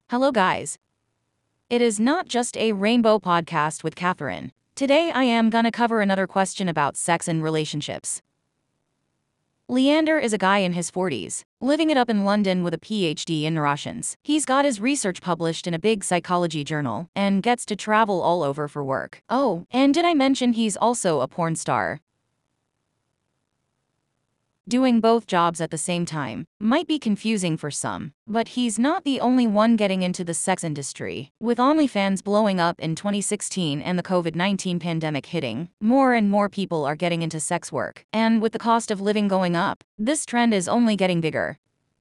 Hello, guys. It is not just a rainbow podcast with Catherine. Today, I am gonna cover another question about sex and relationships. Leander is a guy in his 40s, living it up in London with a PhD in neuroscience. He's got his research published in a big psychology journal and gets to travel all over for work. Oh, and did I mention he's also a porn star? Doing both jobs at the same time might be confusing for some, but he's not the only one getting into the sex industry. With OnlyFans blowing up in 2016 and the COVID-19 pandemic hitting, more and more people are getting into sex work. And with the cost of living going up, this trend is only getting bigger.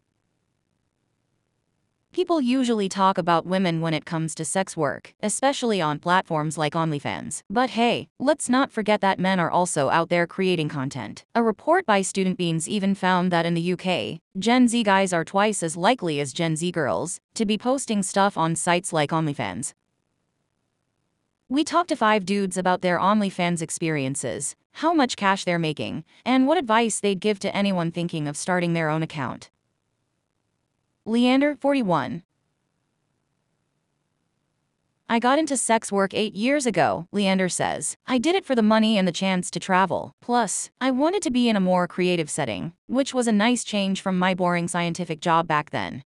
People usually talk about women when it comes to sex work, especially on platforms like OnlyFans. But hey, let's not forget that men are also out there creating content. A report by StudentBeans even found that in the UK, Gen Z guys are twice as likely as Gen Z girls to be posting stuff on sites like OnlyFans. We talked to 5 dudes about their OnlyFans experiences, how much cash they're making, and what advice they'd give to anyone thinking of starting their own account. Leander, 41. I got into sex work 8 years ago, Leander says. I did it for the money and the chance to travel. Plus, I wanted to be in a more creative setting, which was a nice change from my boring scientific job back then.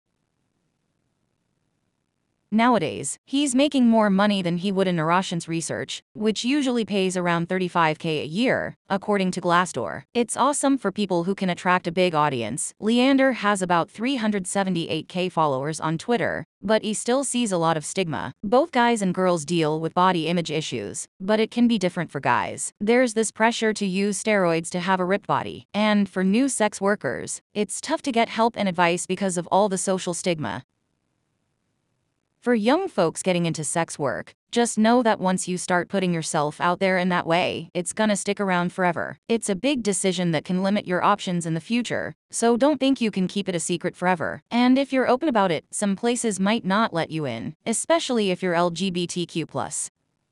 Nowadays, he's making more money than he would in neuroscience research, which usually pays around $35K a year, according to Glassdoor. It's awesome for people who can attract a big audience. Leander has about 378K followers on Twitter, but he still sees a lot of stigma. Both guys and girls deal with body image issues, but it can be different for guys. There's this pressure to use steroids to have a ripped body. And for new sex workers, it's tough to get help and advice because of all the social stigma. For young folks getting into sex work, just know that once you start putting yourself out there in that way, it's gonna stick around forever. It's a big decision that can limit your options in the future, so don't think you can keep it a secret forever. And if you're open about it, some places might not let you in, especially if you're LGBTQ+.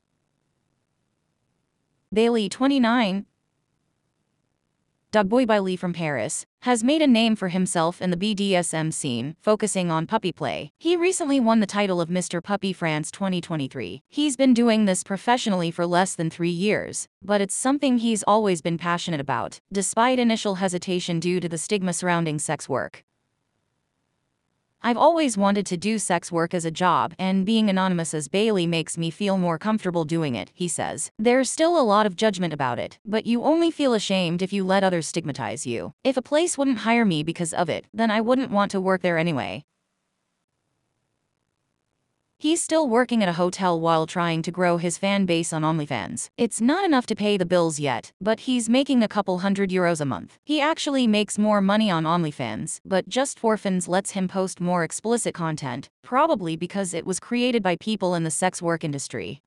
Bailey, 29. Doug Bailey from Paris has made a name for himself in the BDSM scene, focusing on puppy play. He recently won the title of Mr. Puppy France 2023. He's been doing this professionally for less than 3 years, but it's something he's always been passionate about, despite initial hesitation due to the stigma surrounding sex work. I've always wanted to do sex work as a job, and being anonymous as Bailey makes me feel more comfortable doing it, he says. There's still a lot of judgment about it, but you only feel ashamed if you let others stigmatize you. If a place wouldn't hire me because of it, then I wouldn't want to work there anyway. He's still working at a hotel while trying to grow his fan base on OnlyFans. It's not enough to pay the bills yet, but he's making a couple €100 a month. He actually makes more money on OnlyFans, but Just for Fans lets him post more explicit content, probably because it was created by people in the sex work industry.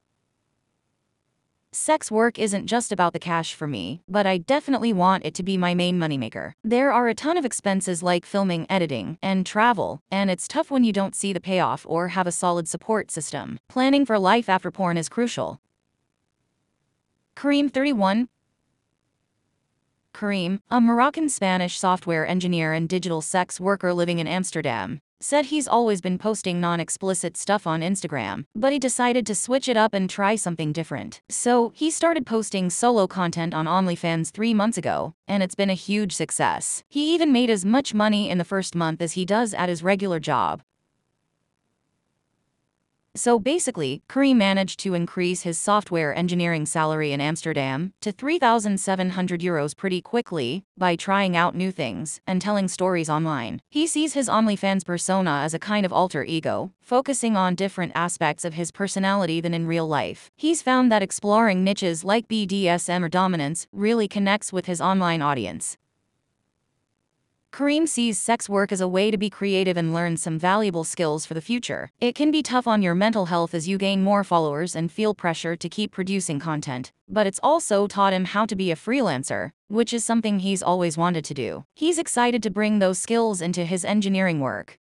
Sex work isn't just about the cash for me, but I definitely want it to be my main moneymaker. There are a ton of expenses like filming, editing, and travel, and it's tough when you don't see the payoff or have a solid support system. Planning for life after porn is crucial. Kareem, 31. Kareem, a Moroccan-Spanish software engineer and digital sex worker living in Amsterdam, said he's always been posting non-explicit stuff on Instagram, but he decided to switch it up and try something different. So, he started posting solo content on OnlyFans 3 months ago, and it's been a huge success. He even made as much money in the first month as he does at his regular job. So basically, Kareem managed to increase his software engineering salary in Amsterdam to €3,700 pretty quickly by trying out new things and telling stories online. He sees his OnlyFans persona as a kind of alter ego, focusing on different aspects of his personality than in real life. He's found that exploring niches like BDSM or dominance really connects with his online audience. Kareem sees sex work as a way to be creative and learn some valuable skills for the future. It can be tough on your mental health as you gain more followers and feel pressure to keep producing content, but it's also taught him how to be a freelancer, which is something he's always wanted to do. He's excited to bring those skills into his engineering work.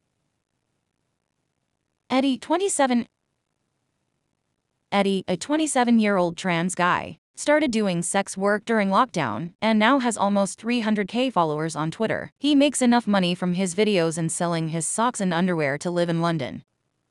Eddie, 27. Eddie, a 27-year-old trans guy, started doing sex work during lockdown, and now has almost 300K followers on Twitter. He makes enough money from his videos and selling his socks and underwear to live in London.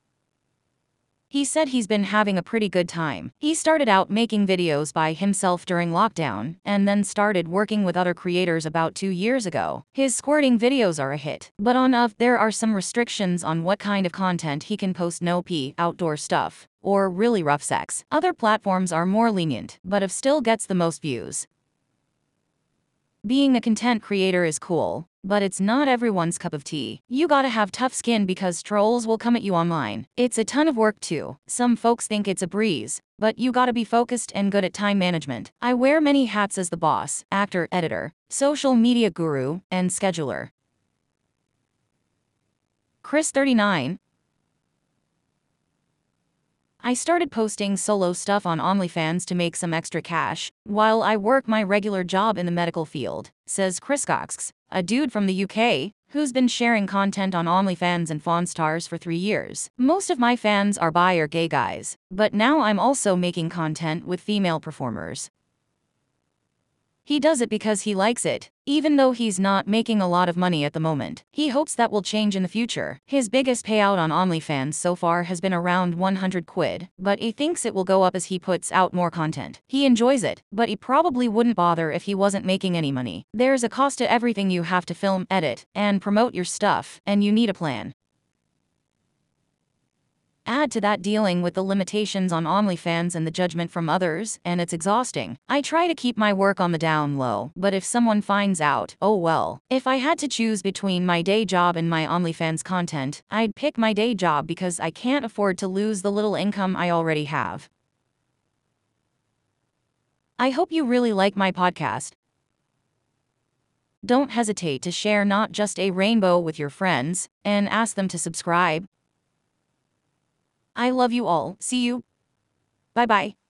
He said he's been having a pretty good time. He started out making videos by himself during lockdown, and then started working with other creators about 2 years ago. His squirting videos are a hit, but there are some restrictions on what kind of content he can post. No pee, outdoor stuff, or really rough sex. Other platforms are more lenient, but still gets the most views. Being a content creator is cool, but it's not everyone's cup of tea. You gotta have tough skin because trolls will come at you online. It's a ton of work too. Some folks think it's a breeze, but you gotta be focused and good at time management. I wear many hats as the boss, actor, editor, social media guru, and scheduler. Chris 39. I started posting solo stuff on OnlyFans to make some extra cash, while I work my regular job in the medical field, says Chris Cox, a dude from the UK, who's been sharing content on OnlyFans and Fawnstars for 3 years. Most of my fans are bi or gay guys, but now I'm also making content with female performers. He does it because he likes it, even though he's not making a lot of money at the moment. He hopes that will change in the future. His biggest payout on OnlyFans so far has been around 100 quid, but he thinks it will go up as he puts out more content. He enjoys it, but he probably wouldn't bother if he wasn't making any money. There's a cost to everything. You have to film, edit, and promote your stuff, and you need a plan. Add to that dealing with the limitations on OnlyFans and the judgment from others, and it's exhausting. I try to keep my work on the down low, but if someone finds out, oh well. If I had to choose between my day job and my OnlyFans content, I'd pick my day job because I can't afford to lose the little income I already have. I hope you really like my podcast. Don't hesitate to share Not Just a Rainbow with your friends, and ask them to subscribe. I love you all. See you. Bye-bye.